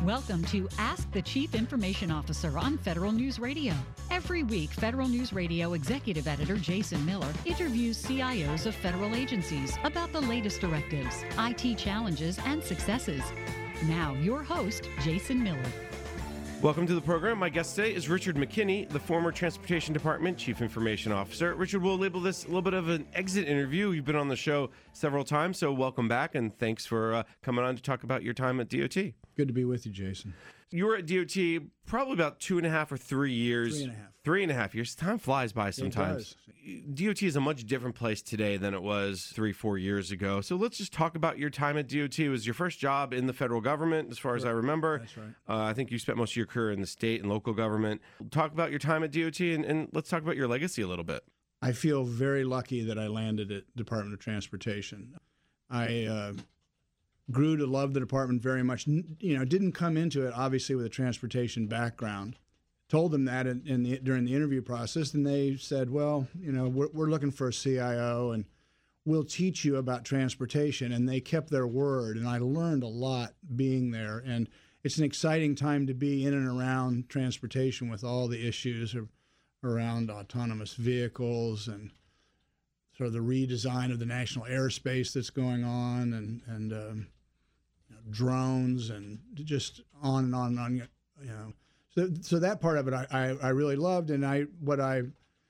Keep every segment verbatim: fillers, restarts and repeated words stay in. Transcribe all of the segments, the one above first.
Welcome to Ask the Chief Information Officer on Federal News Radio. Every week, Federal News Radio Executive Editor Jason Miller interviews C I Os of federal agencies about the latest directives, I T challenges, and successes. Now, your host, Jason Miller. Welcome to the program. My guest today is Richard McKinney, the former Transportation Department Chief Information Officer. Richard, we'll label this a little bit of an exit interview. You've been on the show several times, so welcome back, and thanks for uh, coming on to talk about your time at D O T. Good to be with you, Jason. You were at D O T probably about two and a half or three years. Three and a half. Three and a half years. Time flies by sometimes. It does. D O T is a much different place today than it was three, four years ago. So let's just talk about your time at D O T. It was your first job in the federal government, as far as I remember. That's right. Uh, I think you spent most of your career in the state and local government. Talk about your time at D O T, and, and let's talk about your legacy a little bit. I feel very lucky that I landed at Department of Transportation. I uh, grew to love the department very much. You know, didn't come into it, obviously, with a transportation background. Told them that in, in the, during the interview process, and they said, well, you know, we're, we're looking for a C I O, and we'll teach you about transportation. And they kept their word, and I learned a lot being there. And it's an exciting time to be in and around transportation with all the issues of, around autonomous vehicles and sort of the redesign of the national airspace that's going on, and, and um, you know, drones, and just on and on and on, you know. So, so that part of it I, I, I really loved, and I what I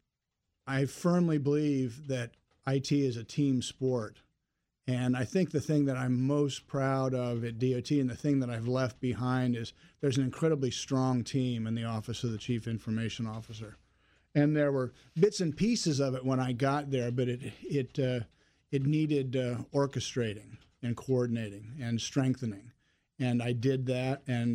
I firmly believe that I T is a team sport, and I think the thing that I'm most proud of at D O T and the thing that I've left behind is there's an incredibly strong team in the Office of the Chief Information Officer, and there were bits and pieces of it when I got there, but it it uh, it needed uh, orchestrating and coordinating and strengthening, and I did that, and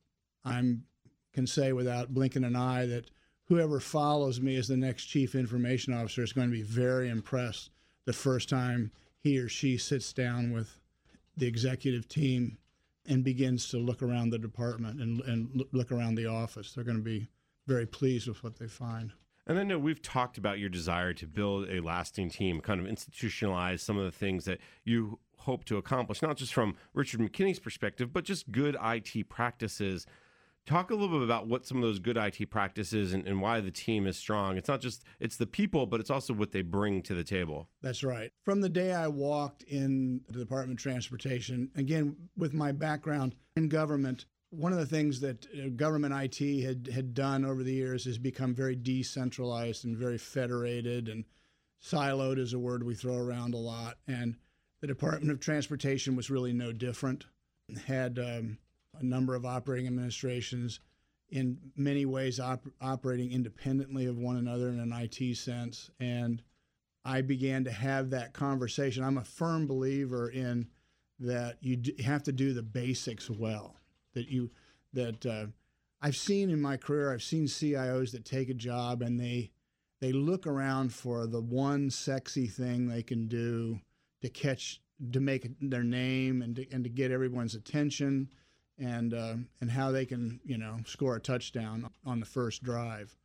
I'm can say without blinking an eye that whoever follows me as the next Chief Information Officer is going to be very impressed the first time he or she sits down with the executive team and begins to look around the department and, and look around the office. They're going to be very pleased with what they find. And I know we've talked about your desire to build a lasting team, kind of institutionalize some of the things that you hope to accomplish, not just from Richard McKinney's perspective, but just good I T practices. Talk a little bit about what some of those good I T practices and, and why the team is strong. It's not just, it's the people, but it's also what they bring to the table. That's right. From the day I walked in the Department of Transportation, again, with my background in government, one of the things that government I T had, had done over the years is become very decentralized and very federated, and siloed is a word we throw around a lot. And the Department of Transportation was really no different. Had um, a number of operating administrations, in many ways op- operating independently of one another in an I T sense. And I began to have that conversation. I'm a firm believer in that you d- have to do the basics well. That you, that uh, I've seen in my career, I've seen C I Os that take a job and they they look around for the one sexy thing they can do to catch, to make their name and to, and to get everyone's attention. And uh, and how they can, you know, score a touchdown on the first drive.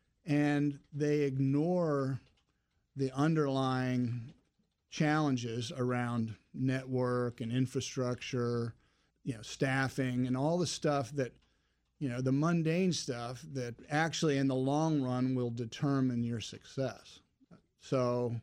And they ignore the underlying challenges around network and infrastructure, you know, staffing, and all the stuff that, you know, the mundane stuff that actually in the long run will determine your success. So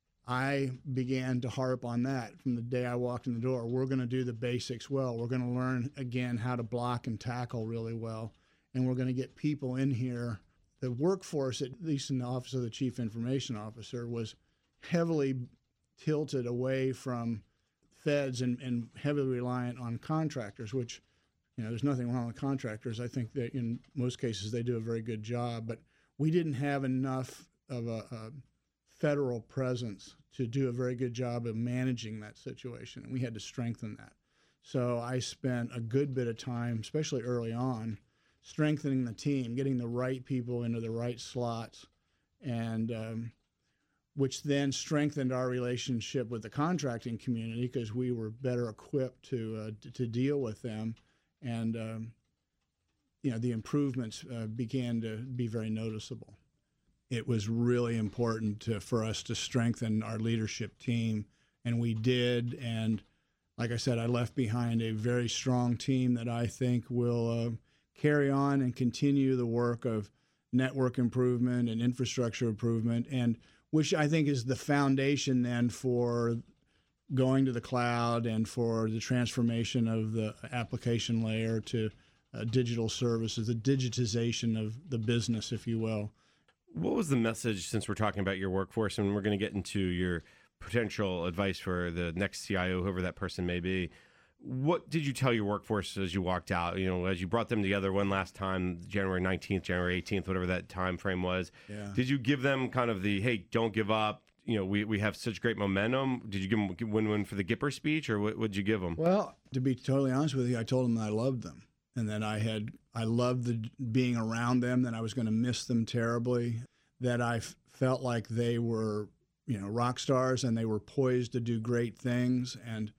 I began to harp on that from the day I walked in the door. We're going to do the basics well. We're going to learn, again, how to block and tackle really well. And we're going to get people in here. The workforce, at least in the Office of the Chief Information Officer, was heavily tilted away from feds and, and heavily reliant on contractors, which, you know, there's nothing wrong with contractors. I think that in most cases they do a very good job. But we didn't have enough of a, a federal presence to do a very good job of managing that situation, and we had to strengthen that. So I spent a good bit of time, especially early on, strengthening the team, getting the right people into the right slots, and um, which then strengthened our relationship with the contracting community because we were better equipped to uh, to deal with them, and um, you know the improvements uh, began to be very noticeable. It was really important to, for us to strengthen our leadership team, and we did. And like I said, I left behind a very strong team that I think will uh, carry on and continue the work of network improvement and infrastructure improvement, and which I think is the foundation then for going to the cloud and for the transformation of the application layer to uh, digital services, the digitization of the business, if you will. What was the message, since we're talking about your workforce, and we're going to get into your potential advice for the next C I O, whoever that person may be? What did you tell your workforce as you walked out? You know, as you brought them together one last time, January nineteenth, January eighteenth, whatever that time frame was. Yeah. Did you give them kind of the, hey, don't give up? You know, we, we have such great momentum. Did you give them win-win for the Gipper speech, or what would you give them? Well, to be totally honest with you, I told them that I loved them, and that I had I loved the, being around them, that I was going to miss them terribly, that I f- felt like they were, you know, rock stars and they were poised to do great things, and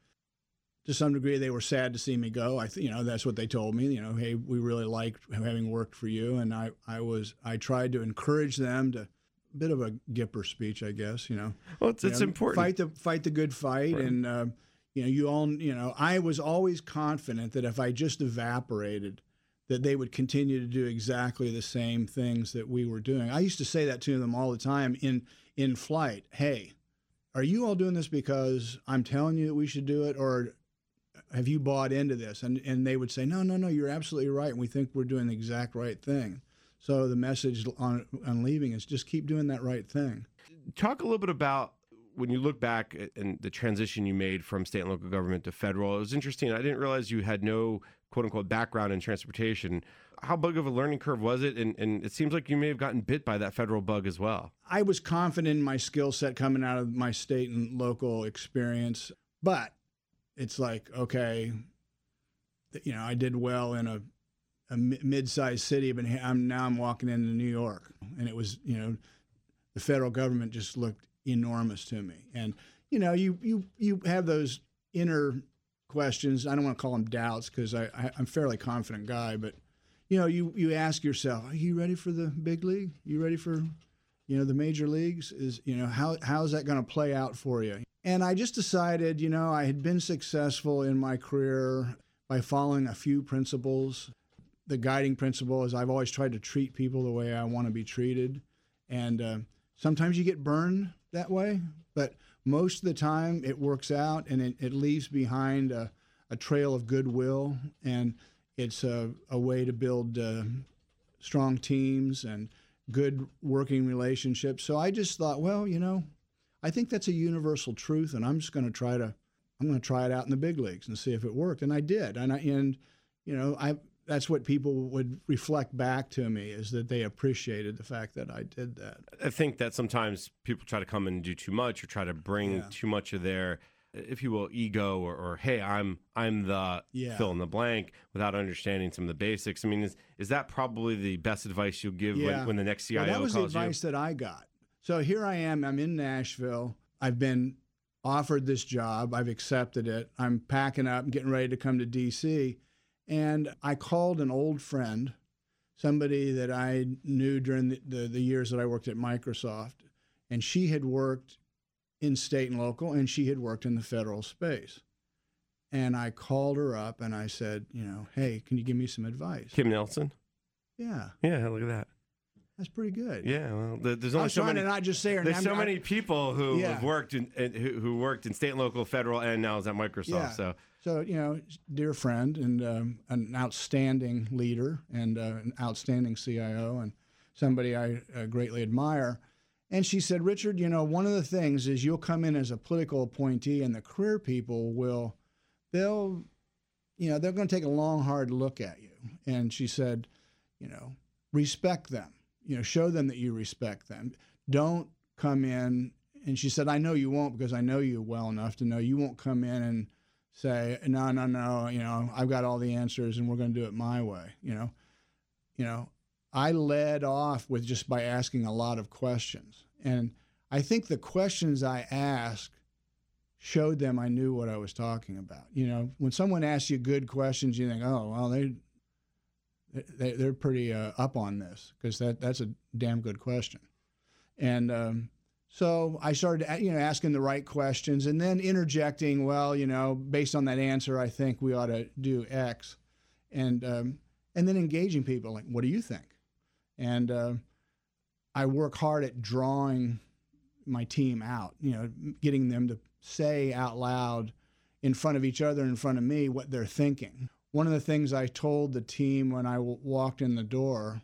to some degree they were sad to see me go. I th- you know, that's what they told me. You know, hey, we really liked having worked for you, and I I was I tried to encourage them to. Bit of a Gipper speech, I guess. You know, well, it's, it's know, important. Fight the fight the good fight, right. and uh, you know, you all. You know, I was always confident that if I just evaporated, that they would continue to do exactly the same things that we were doing. I used to say that to them all the time in in flight. Hey, are you all doing this because I'm telling you that we should do it, or have you bought into this? And and they would say, no, no, no, you're absolutely right, and we think we're doing the exact right thing. So the message on, on leaving is just keep doing that right thing. Talk a little bit about when you look back and the transition you made from state and local government to federal. It was interesting. I didn't realize you had no quote unquote background in transportation. How big of a learning curve was it? And, and it seems like you may have gotten bit by that federal bug as well. I was confident in my skill set coming out of my state and local experience, but it's like, okay, you know, I did well in a a mid-sized city, but I'm, now I'm walking into New York, and it was, you know, the federal government just looked enormous to me. And, you know, you you you have those inner questions. I don't want to call them doubts because I, I, I'm a fairly confident guy, but, you know, you, you ask yourself, are you ready for the big league? You ready for, you know, the major leagues? Is, you know, how how is that going to play out for you? And I just decided, you know, I had been successful in my career by following a few principles. The guiding principle is I've always tried to treat people the way I want to be treated. And uh, sometimes you get burned that way, but most of the time it works out, and it, it leaves behind a, a trail of goodwill. And it's a, a way to build uh, strong teams and good working relationships. So I just thought, well, you know, I think that's a universal truth, and I'm just going to try to, I'm going to try it out in the big leagues and see if it worked. And I did. And I, and, you know, I, that's what people would reflect back to me, is that they appreciated the fact that I did that. I think that sometimes people try to come in and do too much, or try to bring yeah. too much of their, if you will, ego, or, or hey, I'm I'm the yeah. fill in the blank, without understanding some of the basics. I mean, is is that probably the best advice you'll give yeah. when, when the next C I O well, that was calls the advice you? that I got. So here I am. I'm in Nashville. I've been offered this job. I've accepted it. I'm packing up and getting ready to come to D C, and I called an old friend, somebody that I knew during the, the, the years that I worked at Microsoft, and she had worked in state and local, and she had worked in the federal space. And I called her up and I said, you know, hey, can you give me some advice? Kim Nelson? Yeah. Yeah, look at that. That's pretty good. Yeah, well, there's I only was so trying many. to not just say her There's name. so I- many people who Yeah. have worked in, in who, who worked in state and local, federal, and now is at Microsoft. Yeah. So So, you know, dear friend, and um, an outstanding leader, and uh, an outstanding C I O, and somebody I uh, greatly admire. And she said, Richard, you know, one of the things is you'll come in as a political appointee, and the career people will, they'll, you know, they're going to take a long, hard look at you. And she said, you know, respect them. You know, show them that you respect them. Don't come in. And she said, I know you won't, because I know you well enough to know you won't come in and say, no, no, no, you know, I've got all the answers and we're going to do it my way. You know, you know, I led off with just by asking a lot of questions. And I think the questions I asked showed them I knew what I was talking about. You know, when someone asks you good questions, you think, oh, well, they, they they're pretty uh, up on this, because that that's a damn good question. And um, So I started, you know, asking the right questions and then interjecting, well, you know, based on that answer, I think we ought to do X. And um, and then engaging people, like, what do you think? And uh, I work hard at drawing my team out, you know, getting them to say out loud in front of each other, in front of me, what they're thinking. One of the things I told the team when I w- walked in the door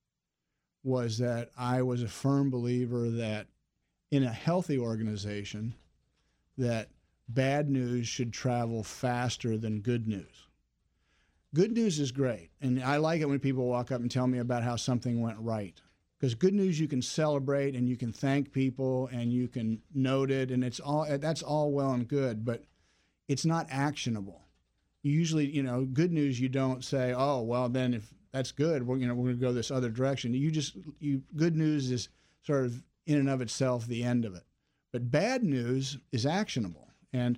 was that I was a firm believer that in a healthy organization, that bad news should travel faster than good news. Good news is great, and I like it when people walk up and tell me about how something went right. Because good news you can celebrate and you can thank people and you can note it, and it's all that's all well and good, but it's not actionable. You usually, you know, good news you don't say, oh, well, then if that's good, we're, you know, we're going to go this other direction. You just, you good news is sort of in and of itself the end of it. But bad news is actionable. And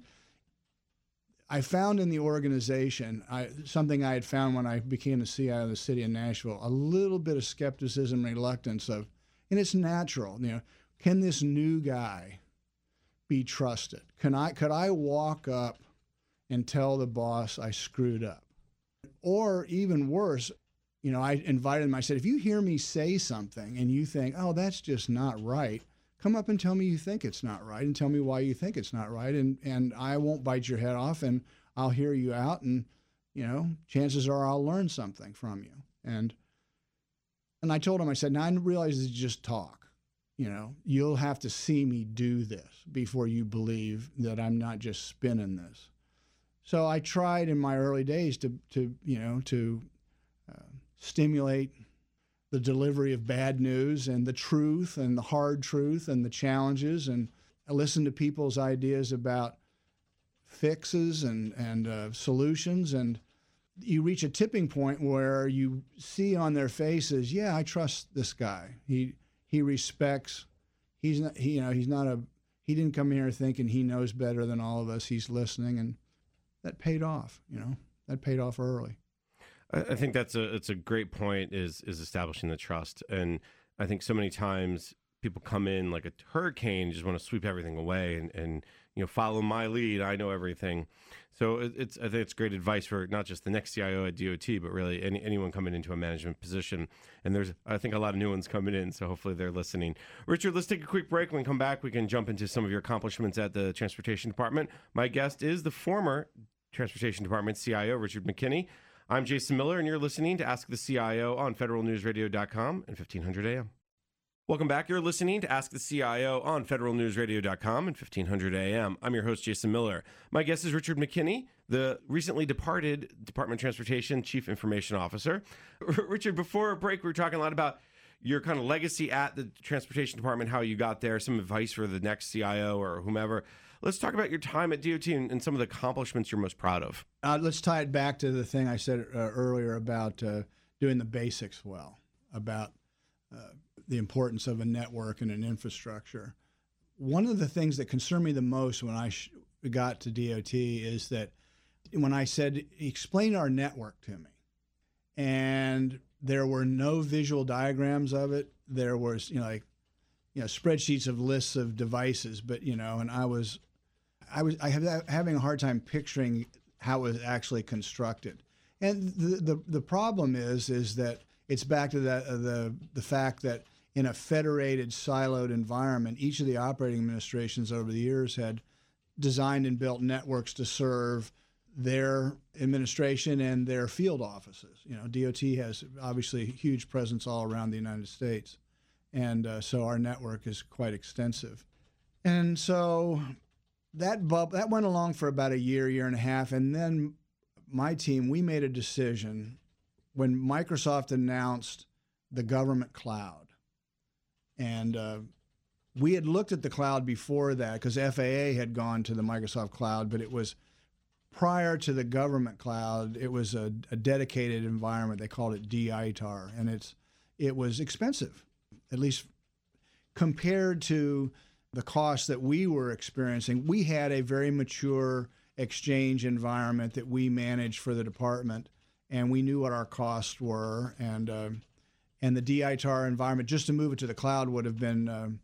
I found in the organization, I, something I had found when I became the C I O of the city of Nashville, a little bit of skepticism, reluctance of, and it's natural, you know, can this new guy be trusted? Can I, could I walk up and tell the boss I screwed up? Or even worse, you know, I invited them, I said, if you hear me say something and you think, oh, that's just not right, come up and tell me you think it's not right and tell me why you think it's not right. And, and I won't bite your head off and I'll hear you out. And, you know, chances are I'll learn something from you. And, and I told him, I said, now I realize it's just talk. You know, you'll have to see me do this before you believe that I'm not just spinning this. So I tried in my early days to, to you know, to uh, stimulate the delivery of bad news and the truth and the hard truth and the challenges, and I listen to people's ideas about fixes and, and uh, solutions. And you reach a tipping point where you see on their faces, yeah, I trust this guy. He he respects, he's not, he, you know, he's not a, he didn't come here thinking he knows better than all of us. He's listening, and that paid off, you know, that paid off early. I think that's a it's a great point, is is establishing the trust. And I think so many times people come in like a hurricane, just want to sweep everything away and, and you know, follow my lead, I know everything. So it's I think it's great advice for not just the next C I O at D O T, but really any, anyone coming into a management position. And there's, I think, a lot of new ones coming in, so hopefully they're listening. Richard, let's take a quick break. When we come back, we can jump into some of your accomplishments at the Transportation Department. My guest is the former Transportation Department C I O, Richard McKinney. I'm Jason Miller, and you're listening to Ask the C I O on federal news radio dot com and fifteen hundred A M. Welcome back. You're listening to Ask the C I O on federal news radio dot com and fifteen hundred A M. I'm your host, Jason Miller. My guest is Richard McKinney, the recently departed Department of Transportation Chief Information Officer. Richard, before a break, we were talking a lot about your kind of legacy at the Transportation Department, how you got there, some advice for the next C I O or whomever. Let's talk about your time at D O T and, and some of the accomplishments you're most proud of. Uh, let's tie it back to the thing I said uh, earlier about uh, doing the basics well, about uh, the importance of a network and an infrastructure. One of the things that concerned me the most when I sh- got to D O T is that when I said, explain our network to me, and there were no visual diagrams of it. There was, you know, like, you know, spreadsheets of lists of devices, but, you know, and I was, I was, I have having a hard time picturing how it was actually constructed. And the, the, the problem is, is that it's back to that, uh, the, the fact that in a federated, siloed environment, each of the operating administrations over the years had designed and built networks to serve their administration and their field offices. You know, D O T has obviously a huge presence all around the United States. And uh, so our network is quite extensive. And so that bub- that went along for about a year, year and a half. And then my team, we made a decision when Microsoft announced the government cloud. And uh, we had looked at the cloud before that because F A A had gone to the Microsoft cloud, but it was prior to the government cloud, it was a, a dedicated environment. They called it D I T A R, and it's it was expensive, at least compared to the costs that we were experiencing. We had a very mature exchange environment that we managed for the department, and we knew what our costs were. And uh, and the D I T A R environment, just to move it to the cloud, would have been uh,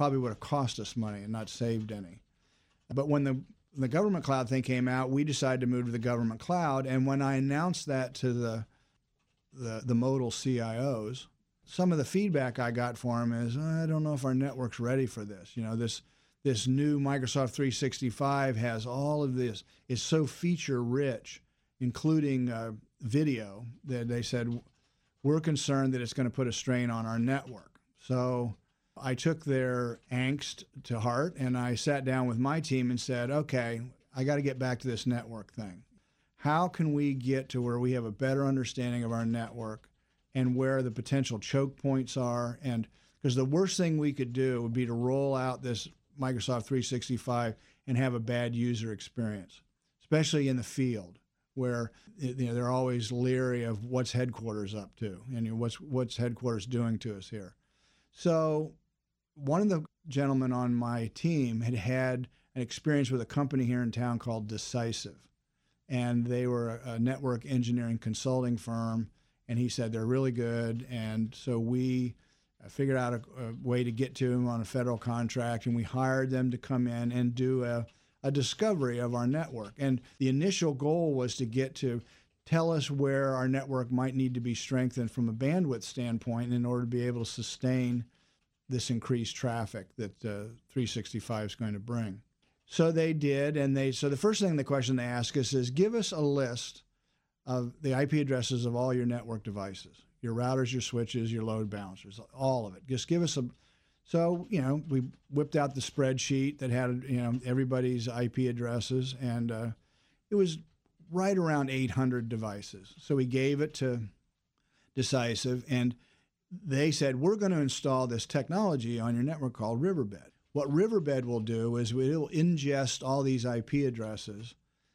probably would have cost us money and not saved any. But when the the government cloud thing came out, we decided to move to the government cloud. And when I announced that to the the, the modal C I Os, some of the feedback I got for them is, I don't know if our network's ready for this. You know, this this new Microsoft three sixty-five has all of this. It's so feature rich, including uh, video, that they said, we're concerned that it's going to put a strain on our network. So I took their angst to heart, and I sat down with my team and said, okay, I got to get back to this network thing. How can we get to where we have a better understanding of our network and where the potential choke points are? And because the worst thing we could do would be to roll out this Microsoft three sixty-five and have a bad user experience, especially in the field, where you know they're always leery of what's headquarters up to and you know, what's what's headquarters doing to us here. So one of the gentlemen on my team had had an experience with a company here in town called Decisive, and they were a network engineering consulting firm, and he said they're really good, and so we figured out a, a way to get to him on a federal contract, and we hired them to come in and do a a discovery of our network. And the initial goal was to get to tell us where our network might need to be strengthened from a bandwidth standpoint in order to be able to sustain this increased traffic that uh, three sixty-five is going to bring. So they did, and they so the first thing the question they ask us is, give us a list of the I P addresses of all your network devices, your routers, your switches, your load balancers, all of it. Just give us a So, you know, we whipped out the spreadsheet that had, you know, everybody's I P addresses, and uh, it was right around eight hundred devices. So we gave it to Decisive, and they said, we're going to install this technology on your network called Riverbed. What Riverbed will do is it will ingest all these I P addresses.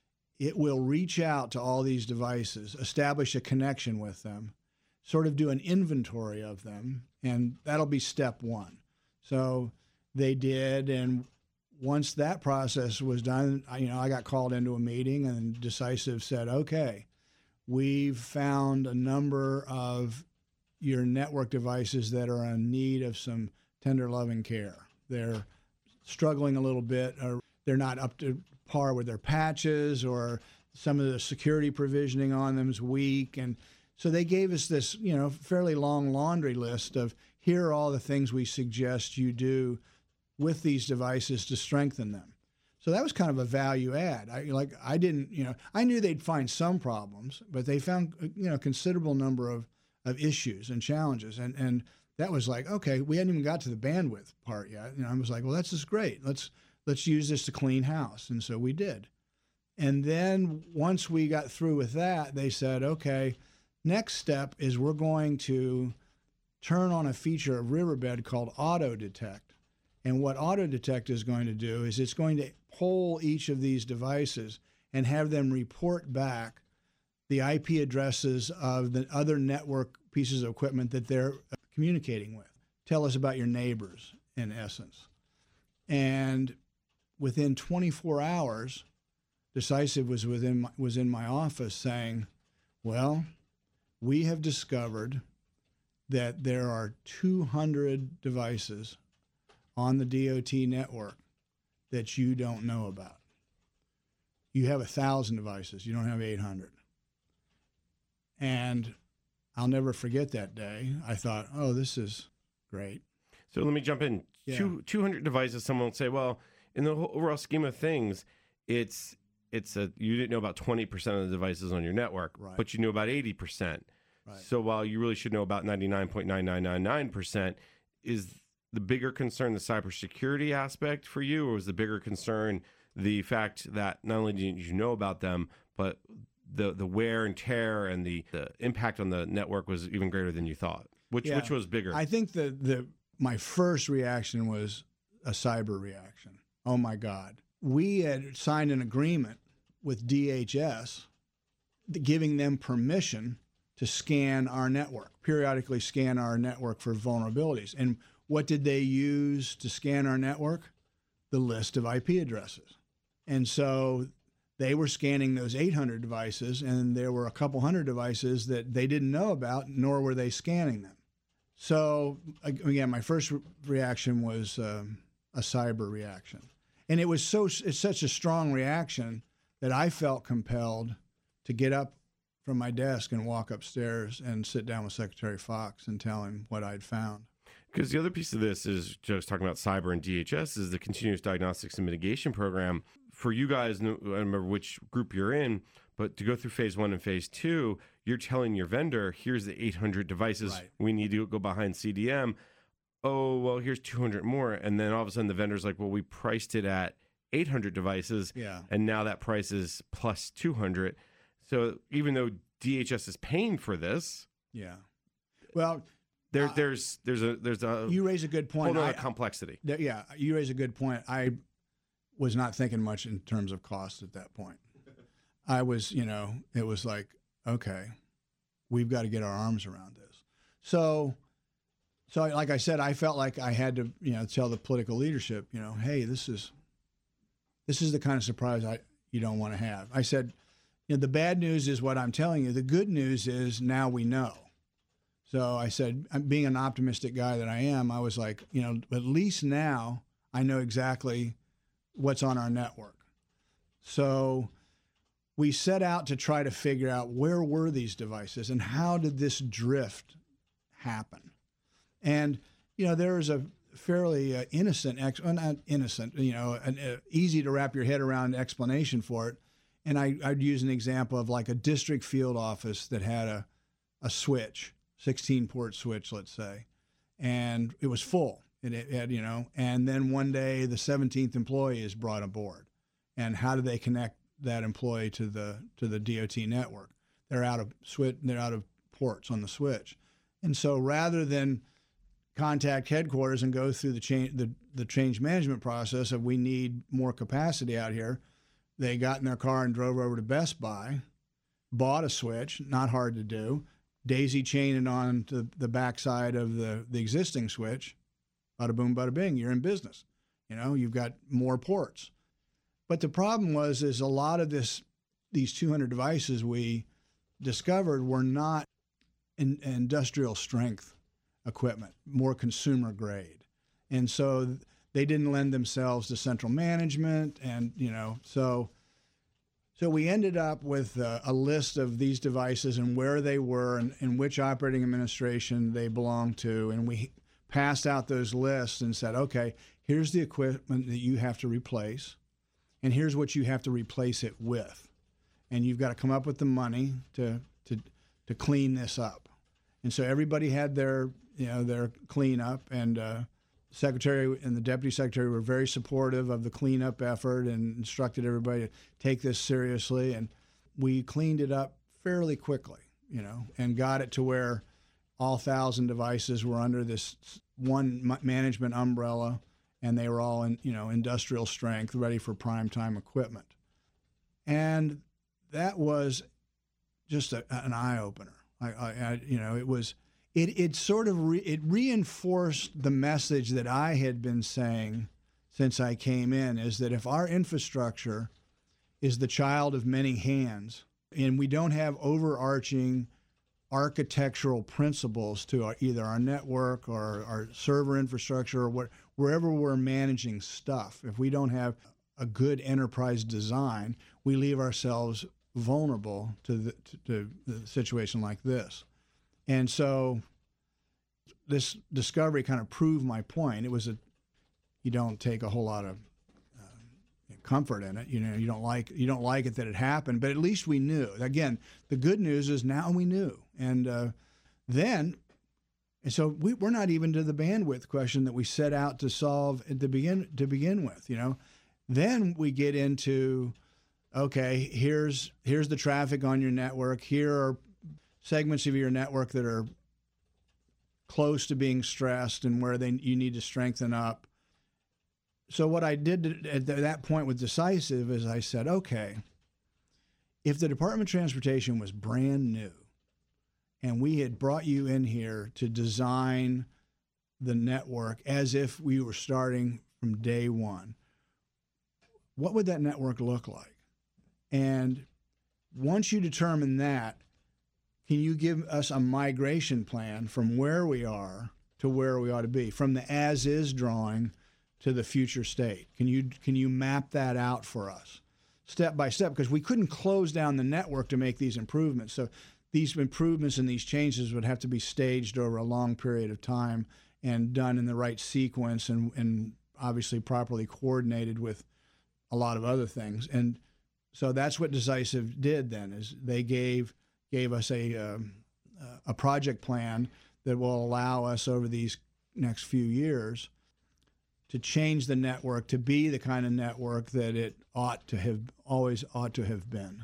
It will reach out to all these devices, establish a connection with them, sort of do an inventory of them, and that'll be step one. So they did, and once that process was done, I, you know, I got called into a meeting, and Decisive said, okay, we've found a number of your network devices that are in need of some tender loving care. They're struggling a little bit, or they're not up to par with their patches, or some of the security provisioning on them is weak. And so they gave us this, you know, fairly long laundry list of, here are all the things we suggest you do with these devices to strengthen them. So that was kind of a value add. I like I didn't, you know, I knew they'd find some problems, but they found, you know, a considerable number of, of issues and challenges. And and that was like, okay, we hadn't even got to the bandwidth part yet. You know, I was like, well, that's just great. Let's let's use this to clean house. And so we did. And then once we got through with that, they said, okay, next step is we're going to turn on a feature of Riverbed called Auto Detect. And what Auto Detect is going to do is it's going to poll each of these devices and have them report back the I P addresses of the other network pieces of equipment that they're communicating with. Tell us about your neighbors, in essence. And within twenty-four hours, Decisive was within my, was in my office saying, well, we have discovered that there are two hundred devices on the D O T network that you don't know about. You have one thousand devices. You don't have eight hundred. And I'll never forget that day. I thought, oh, this is great. So let me jump in. Yeah. Two, two hundred devices, someone will say, well, in the whole overall scheme of things, it's it's a you didn't know about twenty percent of the devices on your network, right, but you knew about eighty percent. Right. So while you really should know about ninety-nine point nine nine nine nine percent, is the bigger concern the cybersecurity aspect for you, or was the bigger concern the fact that not only did you know about them, but the the wear and tear and the, the impact on the network was even greater than you thought? Which yeah. which was bigger? I think the the my first reaction was a cyber reaction. Oh my God. We had signed an agreement with D H S giving them permission to scan our network, periodically scan our network for vulnerabilities. And what did they use to scan our network? The list of I P addresses. And so they were scanning those eight hundred devices, and there were a couple hundred devices that they didn't know about, nor were they scanning them. So again, my first re- reaction was um, a cyber reaction, and it was so it's such a strong reaction that I felt compelled to get up from my desk and walk upstairs and sit down with Secretary Fox and tell him what I'd found. Because the other piece of this is just talking about cyber and D H S is the Continuous Diagnostics and Mitigation Program. For you guys, I don't remember which group you're in, but to go through phase one and phase two, you're telling your vendor, here's the eight hundred devices Right. we need to go behind C D M. Oh, well, here's two hundred more. And then all of a sudden the vendor's like, well, we priced it at eight hundred devices. Yeah. And now that price is plus two hundred. So even though D H S is paying for this, Yeah. Well, there, Uh, there's there's a there's a you raise a good point. whole I- other complexity. Th- Yeah, you raise a good point. I was not thinking much in terms of cost at that point. I was, you know, it was like, okay, we've got to get our arms around this. So, so like I said, I felt like I had to, you know, tell the political leadership, you know, hey, this is, this is the kind of surprise I you don't want to have. I said, you know, the bad news is what I'm telling you. The good news is now we know. So I said, I'm being an optimistic guy that I am, I was like, you know, at least now I know exactly what's on our network. So we set out to try to figure out where were these devices and how did this drift happen? And, you know, there is a fairly uh, innocent, ex- well, not innocent, you know, an uh, easy to wrap your head around explanation for it. And I, I'd use an example of like a district field office that had a, a switch, sixteen port switch, let's say, and it was full. It, it had, you know, and then one day the seventeenth employee is brought aboard, and how do they connect that employee to the to the D O T network? They're out of switch. They're out of ports on the switch, and so rather than contact headquarters and go through the change the, the change management process of we need more capacity out here, they got in their car and drove over to Best Buy, bought a switch, not hard to do, daisy chained it on to the backside of the, the existing switch, bada boom, bada bing, you're in business. You know, you've got more ports. But the problem was is a lot of this, these two hundred devices we discovered were not in, industrial strength equipment, more consumer grade. And so they didn't lend themselves to central management. And, you know, so so we ended up with a, a list of these devices and where they were and, and which operating administration they belonged to. And we passed out those lists and said, okay, here's the equipment that you have to replace, and here's what you have to replace it with. And you've got to come up with the money to to to clean this up. And so everybody had their, you know, their cleanup, and uh, secretary and the deputy secretary were very supportive of the cleanup effort and instructed everybody to take this seriously. And we cleaned it up fairly quickly, you know, and got it to where all thousand devices were under this one management umbrella, and they were all in, you know, industrial strength, ready for prime time equipment. And that was just a, an eye opener. I, I, I, you know, it was, it, it sort of, re, it reinforced the message that I had been saying since I came in, is that if our infrastructure is the child of many hands, and we don't have overarching architectural principles to our, either our network or our server infrastructure or what, wherever we're managing stuff, if we don't have a good enterprise design, we leave ourselves vulnerable to the, to, to the situation like this. And so this discovery kind of proved my point. It was a, you don't take a whole lot of uh, comfort in it. You know, you don't like, you don't like it that it happened, but at least we knew. Again, the good news is now we knew. And uh, then, and so we, we're not even to the bandwidth question that we set out to solve at the begin, to begin with, you know. Then we get into, okay, here's here's the traffic on your network. Here are segments of your network that are close to being stressed and where they you need to strengthen up. So what I did at that point with Decisive is I said, okay, if the Department of Transportation was brand new and we had brought you in here to design the network as if we were starting from day one, what would that network look like? And once you determine that, can you give us a migration plan from where we are to where we ought to be, from the as-is drawing to the future state? Can you can you map that out for us step by step? Because we couldn't close down the network to make these improvements. So these improvements and these changes would have to be staged over a long period of time and done in the right sequence and, and obviously properly coordinated with a lot of other things. And so that's what Decisive did then, is they gave gave us a um, a project plan that will allow us over these next few years to change the network to be the kind of network that it ought to have always ought to have been.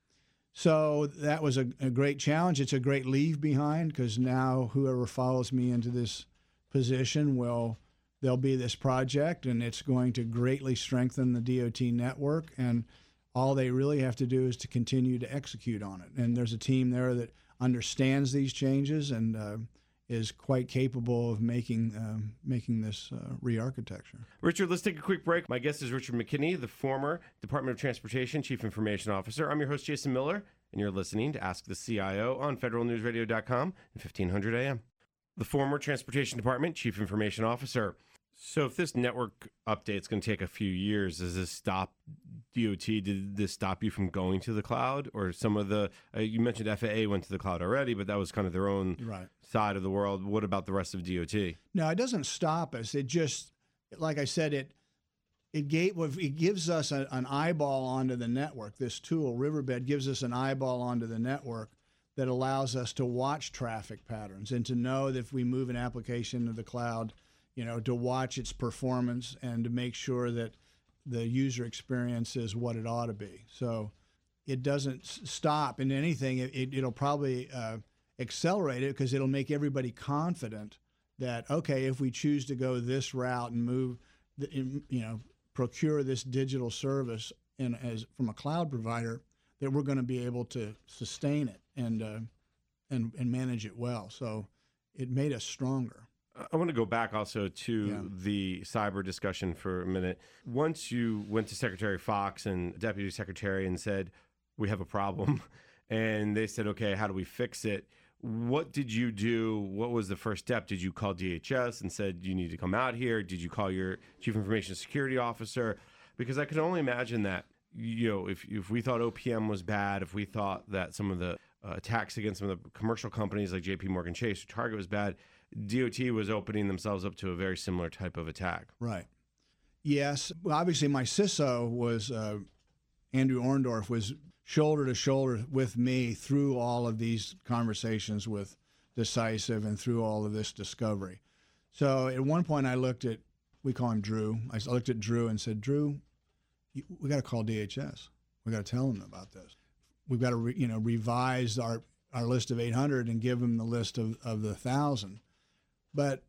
So that was a, a great challenge. It's a great leave behind, because now whoever follows me into this position will, there'll be this project, and it's going to greatly strengthen the D O T network, and all they really have to do is to continue to execute on it. And there's a team there that understands these changes and uh, is quite capable of making um, making this uh, re-architecture. Richard, let's take a quick break. My guest is Richard McKinney, the former Department of Transportation Chief Information Officer. I'm your host, Jason Miller, and you're listening to Ask the C I O on federal news radio dot com and fifteen hundred A M. The former Transportation Department Chief Information Officer. So if this network update is going to take a few years, does this stop D O T? Did this stop you from going to the cloud? Or some of the, uh, you mentioned F A A went to the cloud already, but that was kind of their own right. side of the world. What about the rest of D O T? No, it doesn't stop us. It just, like I said, it it gave it gives us a, an eyeball onto the network. This tool, Riverbed, gives us an eyeball onto the network that allows us to watch traffic patterns and to know that if we move an application to the cloud, you know, to watch its performance and to make sure that the user experience is what it ought to be. So it doesn't stop in anything. It, it, it'll probably uh, accelerate it, because it'll make everybody confident that, okay, if we choose to go this route and move, the, you know, procure this digital service in, as from a cloud provider, that we're going to be able to sustain it and uh, and and manage it well. So it made us stronger. I want to go back also to Yeah. the cyber discussion for a minute. Once you went to Secretary Fox and Deputy Secretary and said, we have a problem, and they said, okay, how do we fix it? What did you do? What was the first step? Did you call D H S and said, you need to come out here? Did you call your Chief Information Security Officer? Because I can only imagine that, you know, if, if we thought O P M was bad, if we thought that some of the uh, attacks against some of the commercial companies like J P Morgan Chase or Target was bad, D O T was opening themselves up to a very similar type of attack. Right. Yes. Well, obviously, my C I S O was uh, Andrew Orndorff was shoulder to shoulder with me through all of these conversations with Decisive and through all of this discovery. So at one point, I looked at, we call him Drew. I looked at Drew and said, Drew, you, we got to call D H S. We got to tell them about this. We've got to, re, you know, revise our, our list of eight hundred and give them the list of, of the one thousand. But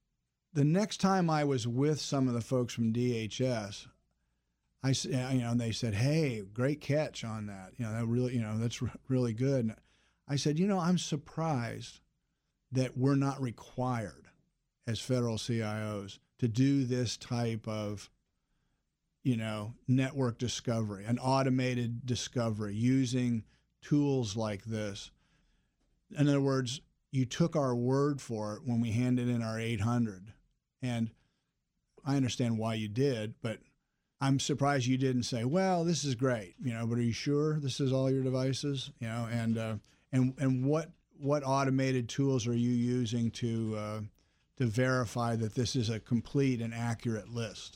the next time I was with some of the folks from D H S, I, you know, they said, "Hey, great catch on that. You know, that really, you know, that's really good." And I said, "You know, I'm surprised that we're not required as federal C I Os to do this type of, you know, network discovery, an automated discovery using tools like this." In other words, you took our word for it when we handed in our eight hundred. And I understand why you did, but I'm surprised you didn't say, well, this is great, you know, but are you sure this is all your devices? You know, and uh, and and what what automated tools are you using to uh, to verify that this is a complete and accurate list?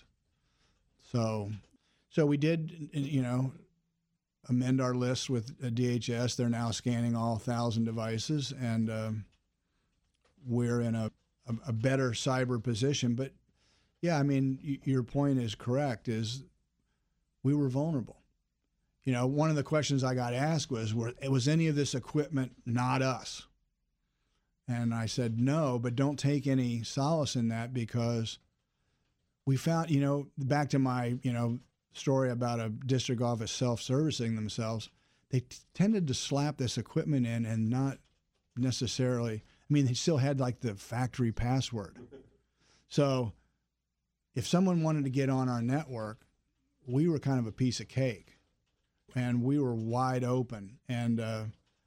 So so we did, you know, amend our list with D H S. They're now scanning all one thousand devices, and um, we're in a, a, a better cyber position. But, yeah, I mean, y- your point is correct, is we were vulnerable. You know, one of the questions I got asked was, was any of this equipment not us? And I said, no, but don't take any solace in that, because we found, you know, back to my, you know, story about a district office self-servicing themselves, they t- tended to slap this equipment in and not necessarily, I mean, they still had like the factory password. So if someone wanted to get on our network, we were kind of a piece of cake, and we were wide open. And uh,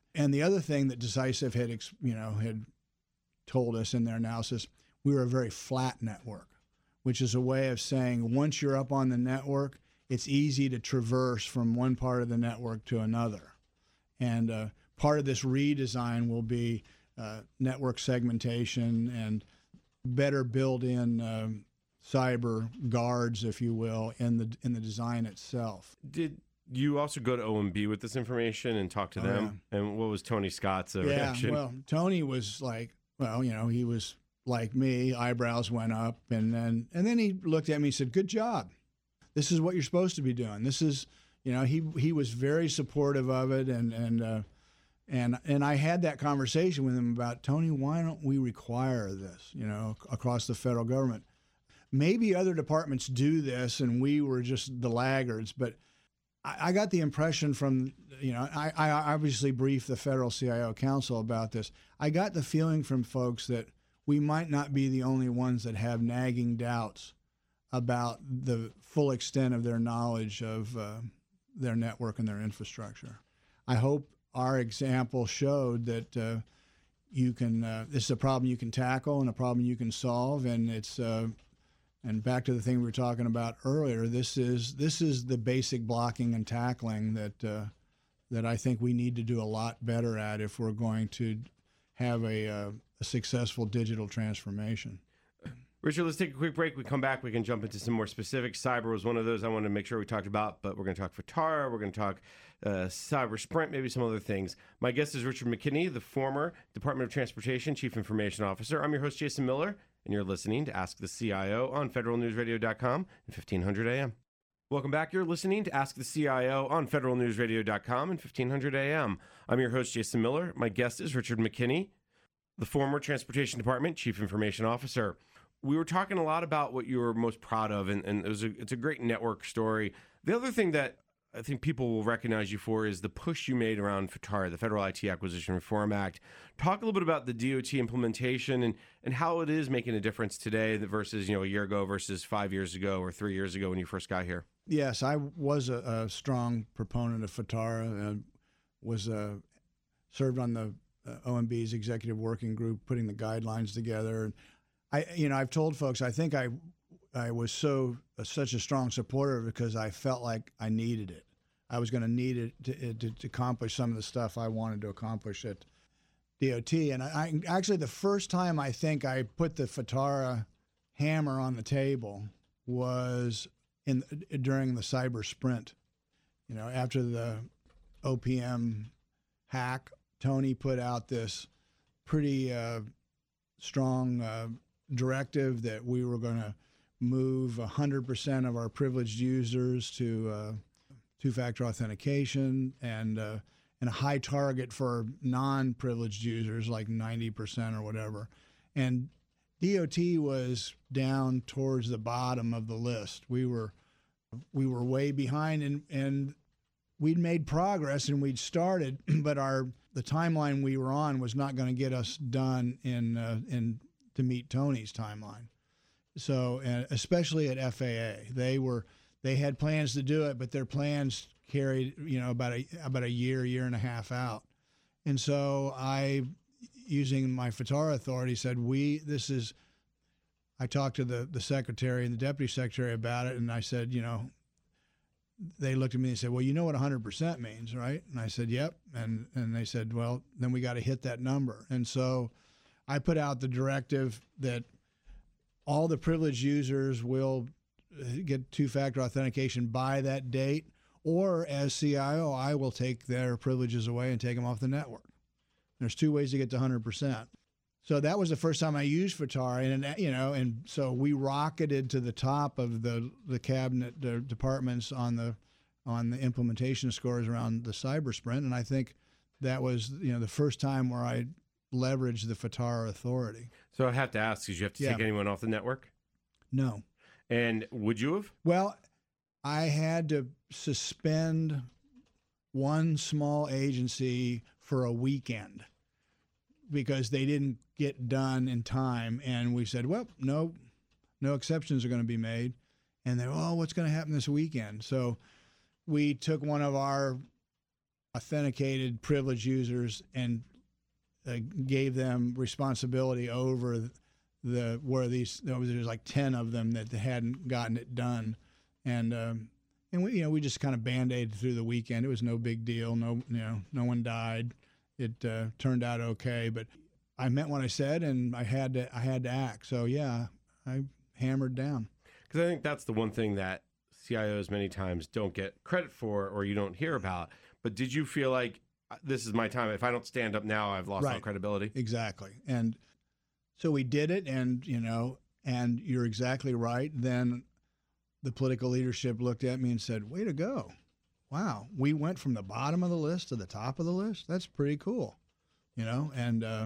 And the other thing that Decisive had, ex- you know, had told us in their analysis, we were a very flat network, which is a way of saying once you're up on the network, it's easy to traverse from one part of the network to another. And uh, part of this redesign will be uh, network segmentation and better built-in um, cyber guards, if you will, in the in the design itself. Did you also go to O M B with this information and talk to Oh, them? Yeah. And what was Tony Scott's uh, yeah, reaction? Well, Tony was like, well, you know, he was like me, eyebrows went up, and then and then he looked at me and said, "Good job. This is what you're supposed to be doing. This is, you know," he he was very supportive of it, and and uh, and and I had that conversation with him about, Tony, why don't we require this, you know, across the federal government? Maybe other departments do this, and we were just the laggards, but I, I got the impression from, you know, I, I obviously briefed the Federal C I O Council about this. I got the feeling from folks that we might not be the only ones that have nagging doubts about the full extent of their knowledge of uh, their network and their infrastructure. I hope our example showed that uh, you can. Uh, this is a problem you can tackle and a problem you can solve, and it's. Uh, and back to the thing we were talking about earlier. This is this is the basic blocking and tackling that uh, that I think we need to do a lot better at if we're going to have a, uh, a successful digital transformation. Richard, let's take a quick break. We come back, we can jump into some more specifics. Cyber was one of those I wanted to make sure we talked about, but we're going to talk FITARA, we're going to talk uh, Cyber Sprint, maybe some other things. My guest is Richard McKinney, the former Department of Transportation Chief Information Officer. I'm your host, Jason Miller, and you're listening to Ask the C I O on federal news radio dot com and fifteen hundred A M. Welcome back. You're listening to Ask the C I O on federal news radio dot com and fifteen hundred A M. I'm your host, Jason Miller. My guest is Richard McKinney, the former Transportation Department Chief Information Officer. We were talking a lot about what you were most proud of, and, and it was a, it's a great network story. The other thing that I think people will recognize you for is the push you made around FITARA, the Federal I T Acquisition Reform Act. Talk a little bit about the D O T implementation and, and how it is making a difference today versus, you know, a year ago versus five years ago or three years ago when you first got here. Yes, I was a, a strong proponent of FITARA, uh, was uh, served on the uh, O M B's executive working group, putting the guidelines together. I, you know, I've told folks, I think I, I was so uh, such a strong supporter because I felt like I needed it. I was going to need it to, to, to accomplish some of the stuff I wanted to accomplish at D O T. And I, I actually, the first time I think I put the FITARA hammer on the table was in during the Cyber Sprint. You know, after the O P M hack, Tony put out this pretty uh, strong uh, directive that we were going to move one hundred percent of our privileged users to uh, two-factor authentication and uh, and a high target for non-privileged users, like ninety percent or whatever. And D O T was down towards the bottom of the list. We were we were way behind, and, and we'd made progress and we'd started, but our the timeline we were on was not going to get us done in uh, in to meet Tony's timeline. So, uh, especially at F A A, they were they had plans to do it, but their plans carried, you know, about a about a year, year and a half out. And so I, using my FITARA authority, said, we, this is, I talked to the, the secretary and the deputy secretary about it, and I said, you know, they looked at me and said, well, you know what one hundred percent means, right? And I said, yep. And and they said, well, then we got to hit that number. And so I put out the directive that all the privileged users will get two-factor authentication by that date, or as C I O, I will take their privileges away and take them off the network. There's two ways to get to one hundred percent. So that was the first time I used FITARA, and you know, and so we rocketed to the top of the the cabinet the departments on the on the implementation scores around the Cyber Sprint, and I think that was, you know, the first time where I leveraged the FITARA authority. So I have to ask, did you have to Yeah. take anyone off the network? No. And would you have? Well, I had to suspend one small agency for a weekend because they didn't get done in time. And we said, well, no, no exceptions are going to be made. And they, oh, what's going to happen this weekend? So we took one of our authenticated privileged users and uh, gave them responsibility over the where these there was, there was like ten of them that hadn't gotten it done, and um, and we you know we just kind of band-aided through the weekend. It was no big deal. No you know no one died. It uh, turned out okay, but I meant what I said, and I had to I had to act. So yeah, I hammered down. Because I think that's the one thing that C I Os many times don't get credit for, or you don't hear about. But did you feel like this is my time? If I don't stand up now, I've lost right. all credibility. Exactly, and so we did it, and you know, and you're exactly right. Then the political leadership looked at me and said, "Way to go! Wow, we went from the bottom of the list to the top of the list. That's pretty cool," you know. And uh,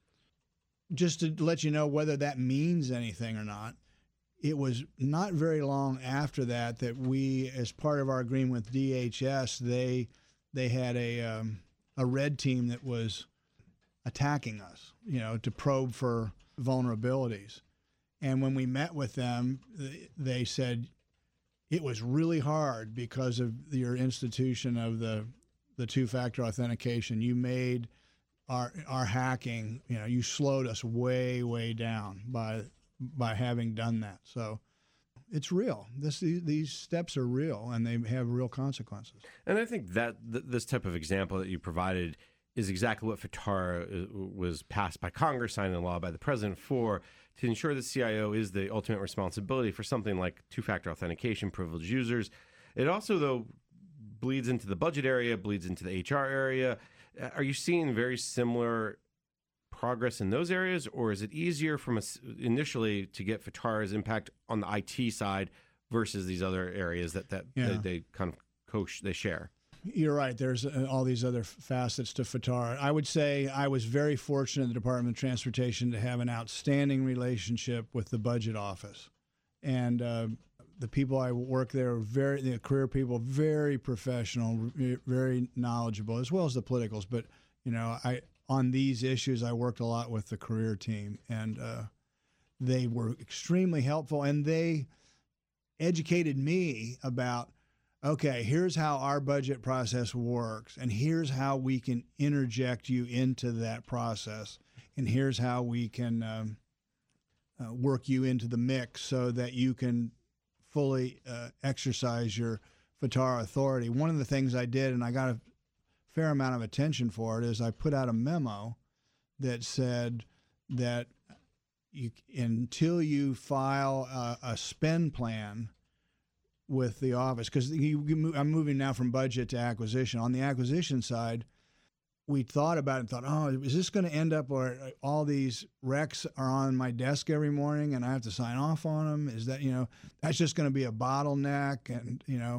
just to let you know whether that means anything or not, it was not very long after that that we, as part of our agreement with D H S, they they had a um, a red team that was attacking us, you know, to probe for vulnerabilities. And when we met with them, they said it was really hard because of your institution of the the two-factor authentication. You made our our hacking, you know, you slowed us way way down by by having done that. So it's real. This these steps are real, and they have real consequences. And I think that th- this type of example that you provided is exactly what FITARA was passed by Congress, signed into law by the president for, to ensure that C I O is the ultimate responsibility for something like two-factor authentication, privileged users. It also, though, bleeds into the budget area, bleeds into the H R area. Are you seeing very similar progress in those areas, or is it easier from a, initially to get FITARA's impact on the I T side versus these other areas that, that yeah. they, they kind of coach, they share? You're right. There's uh, all these other facets to FITARA. I would say I was very fortunate in the Department of Transportation to have an outstanding relationship with the budget office. And uh, the people I work there are very, the career people, very professional, very knowledgeable, as well as the politicals. But, you know, I on these issues, I worked a lot with the career team, and uh, they were extremely helpful. And they educated me about, okay, here's how our budget process works, and here's how we can interject you into that process, and here's how we can um, uh, work you into the mix so that you can fully uh, exercise your FITARA authority. One of the things I did, and I got a fair amount of attention for it, is I put out a memo that said that you, until you file a, a spend plan with the office, because I'm moving now from budget to acquisition. On the acquisition side, we thought about it and thought, oh, is this going to end up where all these recs are on my desk every morning and I have to sign off on them? Is that, you know, that's just going to be a bottleneck? And, you know,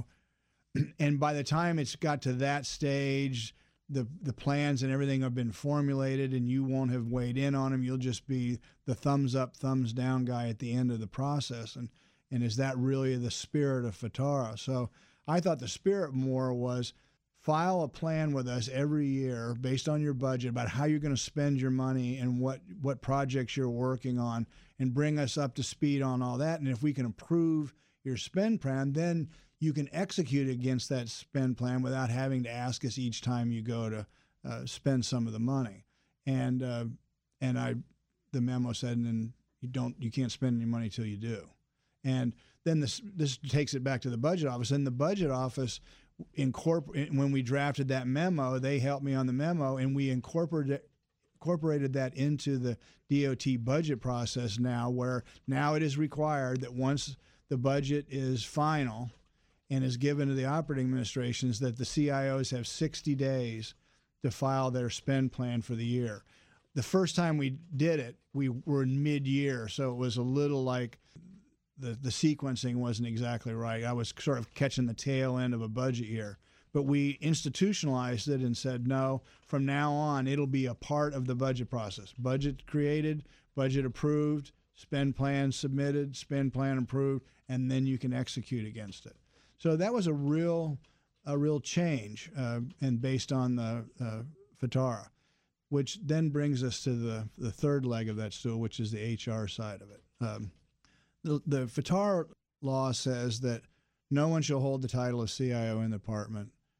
and by the time it's got to that stage, the the plans and everything have been formulated and you won't have weighed in on them. You'll just be the thumbs up, thumbs down guy at the end of the process. And And is that really the spirit of FITARA? So I thought the spirit more was file a plan with us every year based on your budget about how you're going to spend your money and what, what projects you're working on, and bring us up to speed on all that. And if we can improve your spend plan, then you can execute against that spend plan without having to ask us each time you go to uh, spend some of the money. And uh, and I, the memo said, and you don't, you can't spend any money till you do. And then this this takes it back to the budget office. And the budget office, incorpor- when we drafted that memo, they helped me on the memo, and we incorporated incorporated that into the D O T budget process now, where now it is required that once the budget is final and is given to the operating administrations, that the C I Os have sixty days to file their spend plan for the year. The first time we did it, we were in mid-year, so it was a little like the, the sequencing wasn't exactly right. I was sort of catching the tail end of a budget year. But we institutionalized it and said, no, from now on, it'll be a part of the budget process. Budget created, budget approved, spend plan submitted, spend plan approved, and then you can execute against it. So that was a real a real change, uh, and based on the uh, FITARA, which then brings us to the, the third leg of that stool, which is the H R side of it. Um, the, the FITARA law says that no one shall hold the title of C I O in the department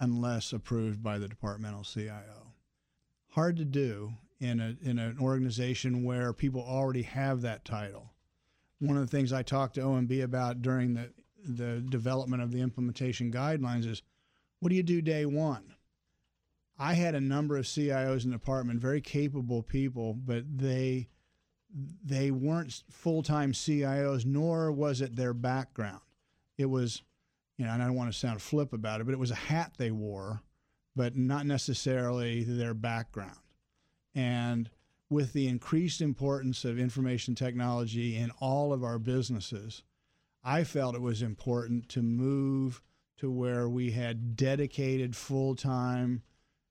unless approved by the departmental C I O. Hard to do in a in an organization where people already have that title. One of the things I talked to O M B about during the, the development of the implementation guidelines is, what do you do day one? I had a number of C I Os in the department, very capable people, but they they weren't full-time C I Os, nor was it their background. It was, you know, and I don't want to sound flip about it, but it was a hat they wore, but not necessarily their background. And with the increased importance of information technology in all of our businesses, I felt it was important to move to where we had dedicated full-time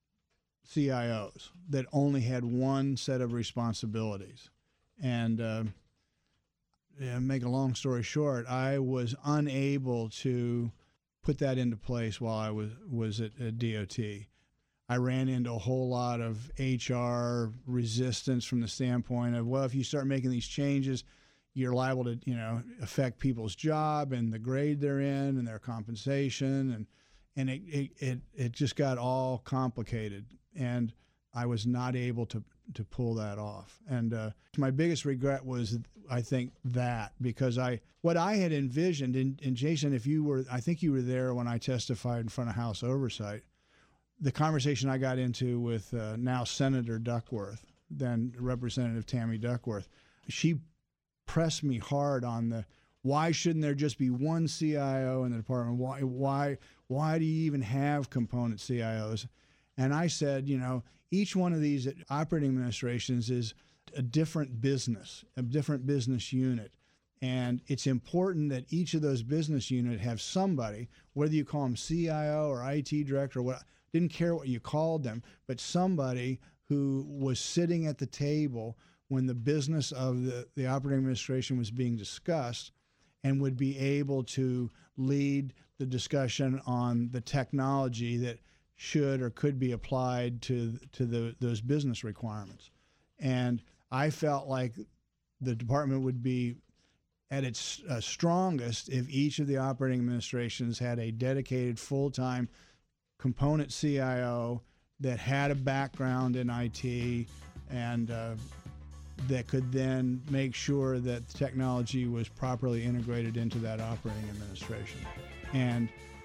C I Os that only had one set of responsibilities. And uh, yeah, make a long story short, I was unable to put that into place while I was, was at, at D O T. I ran into a whole lot of H R resistance from the standpoint of, well, if you start making these changes, you're liable to, you know, affect people's job and the grade they're in and their compensation, and and it it it, it just got all complicated, and I was not able to to pull that off. And uh, my biggest regret was, I think, that because I what I had envisioned, and, and Jason, if you were, I think you were there when I testified in front of House Oversight. The conversation I got into with uh, now Senator Duckworth, then Representative Tammy Duckworth, she pressed me hard on the, why shouldn't there just be one C I O in the department? Why, why, why do you even have component C I Os? And I said, you know, each one of these operating administrations is a different business, a different business unit. And it's important that each of those business units have somebody, whether you call them C I O or I T director or what, didn't care what you called them, but somebody who was sitting at the table when the business of the, the operating administration was being discussed and would be able to lead the discussion on the technology that should or could be applied to, to the, those business requirements. And I felt like the department would be at its uh, strongest if each of the operating administrations had a dedicated full-time component C I O that had a background in I T and uh, that could then make sure that the technology was properly integrated into that operating administration. And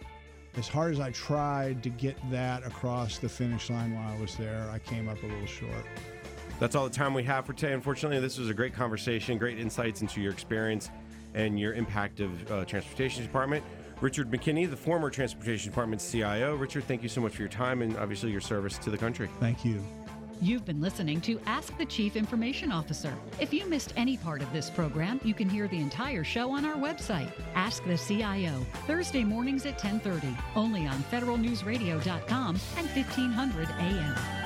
as hard as I tried to get that across the finish line while I was there, I came up a little short. That's all the time we have for today. Unfortunately, this was a great conversation, great insights into your experience and your impact of uh, Transportation Department. Richard McKinney, the former Transportation Department C I O. Richard, thank you so much for your time and obviously your service to the country. Thank you. You've been listening to Ask the Chief Information Officer. If you missed any part of this program, you can hear the entire show on our website, Ask the C I O, Thursday mornings at ten thirty, only on federal news radio dot com and fifteen hundred A M.